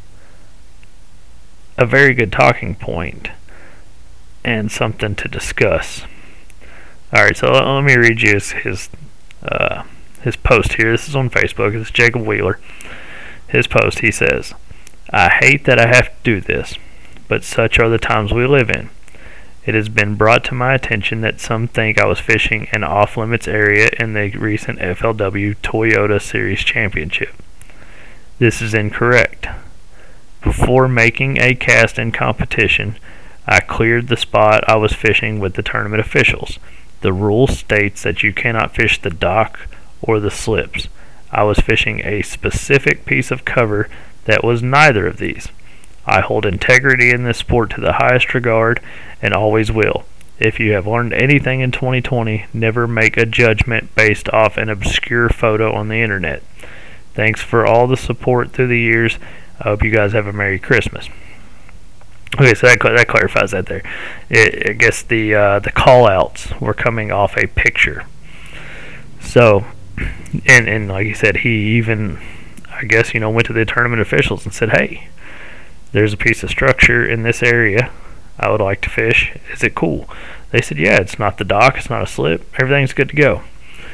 a very good talking point and something to discuss. Alright, so let, let me read you his his, uh, his post here. This is on Facebook. It's Jacob Wheeler. His post, he says, "I hate that I have to do this, but such are the times we live in. It has been brought to my attention that some think I was fishing an off-limits area in the recent F L W Toyota Series Championship. This is incorrect. Before making a cast in competition, I cleared the spot I was fishing with the tournament officials. The rule states that you cannot fish the dock or the slips. I was fishing a specific piece of cover that was neither of these. I hold integrity in this sport to the highest regard and always will. If you have learned anything in twenty twenty, never make a judgment based off an obscure photo on the internet. Thanks for all the support through the years. I hope you guys have a Merry Christmas." Okay, so that that clarifies that there. It, I guess the uh, the call outs were coming off a picture. So, and and like you said, he even, I guess, you know, went to the tournament officials and said, "Hey, there's a piece of structure in this area. I would like to fish. Is it cool?" They said, "Yeah, it's not the dock. It's not a slip. Everything's good to go."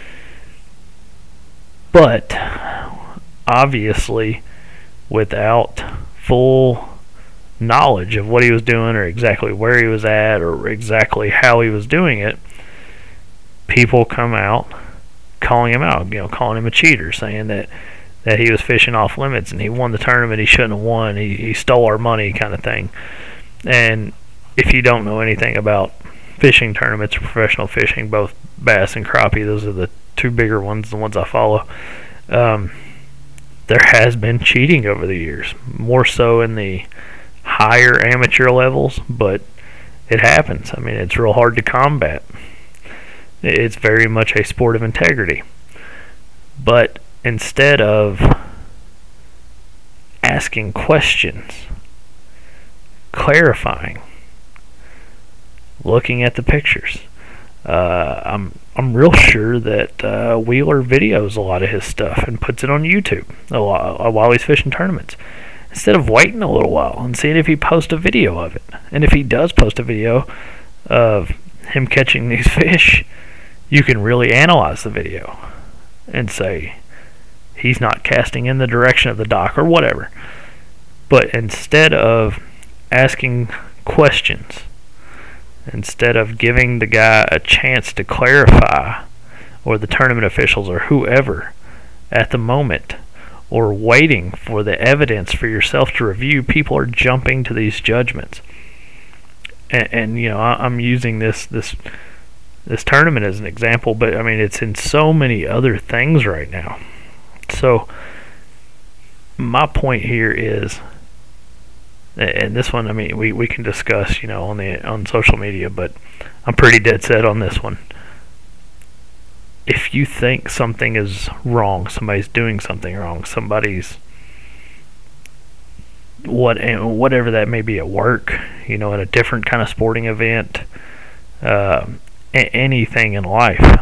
But obviously, without full knowledge of what he was doing or exactly where he was at or exactly how he was doing it, people come out calling him out, you know, calling him a cheater, saying that, that he was fishing off limits and he won the tournament he shouldn't have won, he, he stole our money kind of thing. And if you don't know anything about fishing tournaments or professional fishing, both bass and crappie, those are the two bigger ones, the ones I follow, um, there has been cheating over the years, more so in the higher amateur levels, but it happens. I mean, it's real hard to combat. It's very much a sport of integrity. But instead of asking questions, clarifying, looking at the pictures, uh, I'm I'm real sure that uh, Wheeler videos a lot of his stuff and puts it on YouTube a lot, while he's fishing tournaments, instead of waiting a little while and seeing if he posts a video of it. And if he does post a video of him catching these fish, you can really analyze the video and say he's not casting in the direction of the dock or whatever. But instead of asking questions, instead of giving the guy a chance to clarify, or the tournament officials or whoever at the moment, or waiting for the evidence for yourself to review, people are jumping to these judgments. And, and you know, I, I'm using this this this tournament as an example, but I mean, it's in so many other things right now. So my point here is, and this one, I mean, we, we can discuss, you know, on the on social media, but I'm pretty dead set on this one. If you think something is wrong, somebody's doing something wrong, somebody's what whatever that may be at work, you know, at a different kind of sporting event, uh, a- anything in life,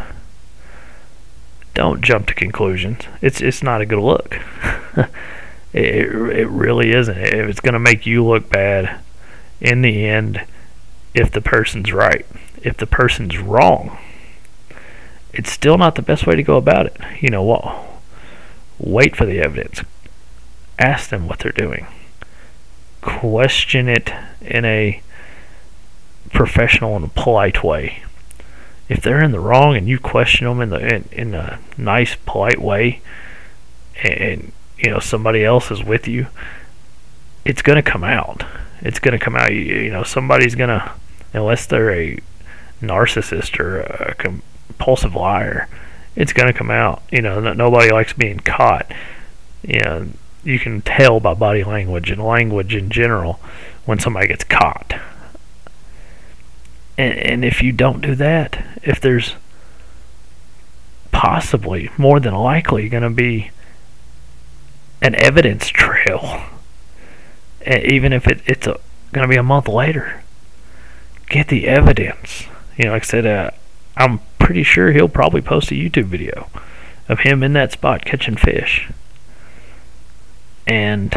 don't jump to conclusions. It's it's not a good look. It it really isn't. If it's going to make you look bad in the end, if the person's right. If the person's wrong, it's still not the best way to go about it. You know what? Wait for the evidence. Ask them what they're doing. Question it in a professional and polite way. If they're in the wrong and you question them in the in, in a nice, polite way, and you know somebody else is with you, it's going to come out. It's going to come out. You, you know, somebody's going to, unless they're a narcissist or a compulsive liar, it's going to come out. You know, no, nobody likes being caught. You know, you can tell by body language and language in general when somebody gets caught. And, and if you don't do that, if there's possibly, more than likely, going to be an evidence trail, even if it, it's going to be a month later, get the evidence. You know, like I said, uh, I'm pretty sure he'll probably post a YouTube video of him in that spot catching fish. And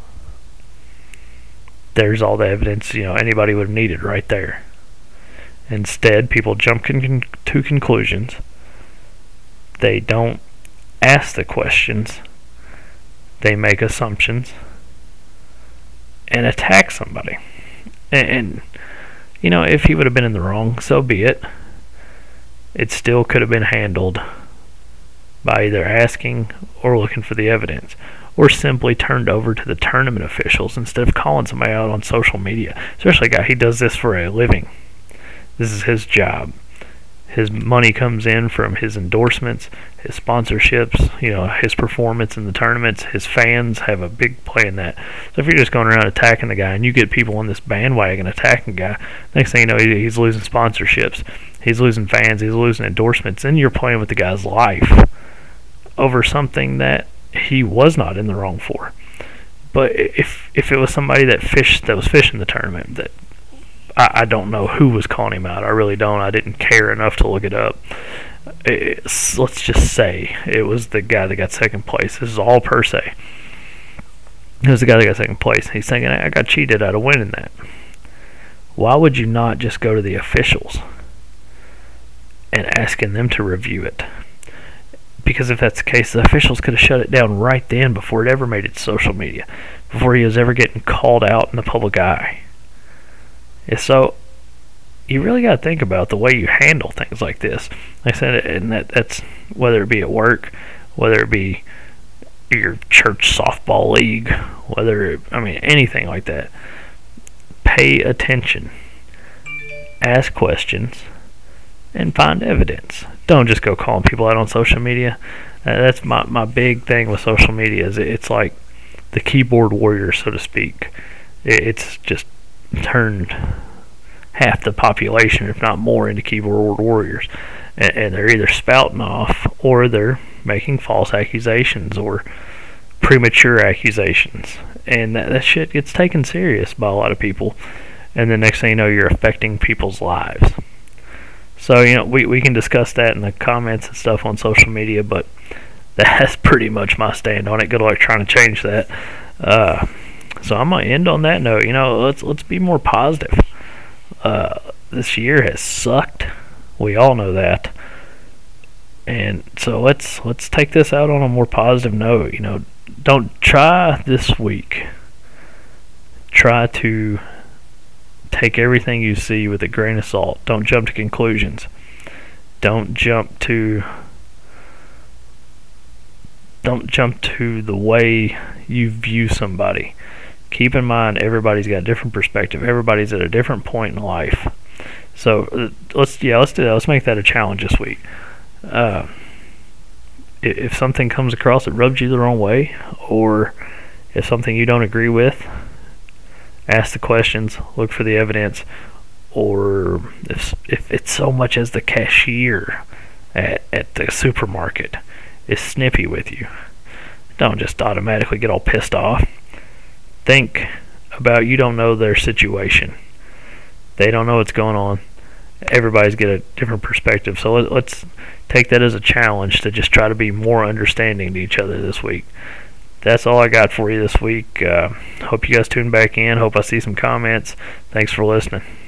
there's all the evidence, you know, anybody would have needed right there. Instead, people jump con- to conclusions. They don't ask the questions. They make assumptions and attack somebody. And, and, you know, if he would have been in the wrong, so be it. It still could have been handled by either asking or looking for the evidence, or simply turned over to the tournament officials instead of calling somebody out on social media. Especially a guy, he does this for a living. This is his job. His money comes in from his endorsements, his sponsorships, you know, his performance in the tournaments. His fans have a big play in that. So if you're just going around attacking the guy and you get people on this bandwagon attacking the guy, next thing you know, he's losing sponsorships, he's losing fans, he's losing endorsements, and you're playing with the guy's life over something that he was not in the wrong for. But if if it was somebody that fished that was fishing the tournament, that I, I don't know who was calling him out. I really don't. I didn't care enough to look it up. It's, let's just say it was the guy that got second place. This is all per se. It was the guy that got second place. He's thinking, I got cheated out of winning that. Why would you not just go to the officials and asking them to review it? Because if that's the case, the officials could have shut it down right then before it ever made it to social media, before he was ever getting called out in the public eye. And so you really got to think about the way you handle things like this. Like I said, and that, that's whether it be at work, whether it be your church softball league, whether it, I mean anything like that. Pay attention, ask questions, and find evidence. Don't just go calling people out on social media. Uh, that's my, my big thing with social media. Is it's like the keyboard warrior, so to speak. It, it's just turned half the population, if not more, into keyboard warriors, and, and they're either spouting off or they're making false accusations or premature accusations, and that, that shit gets taken serious by a lot of people, and the next thing you know, you're affecting people's lives. So, you know, we, we can discuss that in the comments and stuff on social media, but that's pretty much my stand on it. Good luck trying to change that. Uh, so I'm gonna end on that note. You know, let's let's be more positive. Uh, this year has sucked. We all know that. And so let's let's take this out on a more positive note. You know, don't try this week. Try to take everything you see with a grain of salt. Don't jump to conclusions. Don't jump to don't jump to the way you view somebody. Keep in mind, everybody's got a different perspective. Everybody's at a different point in life. So uh, let's yeah, let's do that. Let's make that a challenge this week. Uh, if something comes across that rubs you the wrong way, or if something you don't agree with, ask the questions, look for the evidence, or if if it's so much as the cashier at, at the supermarket is snippy with you, don't just automatically get all pissed off. Think about, you don't know their situation. They don't know what's going on. Everybody's got a different perspective. So let, let's take that as a challenge to just try to be more understanding to each other this week. That's all I got for you this week. Uh, hope you guys tune back in. Hope I see some comments. Thanks for listening.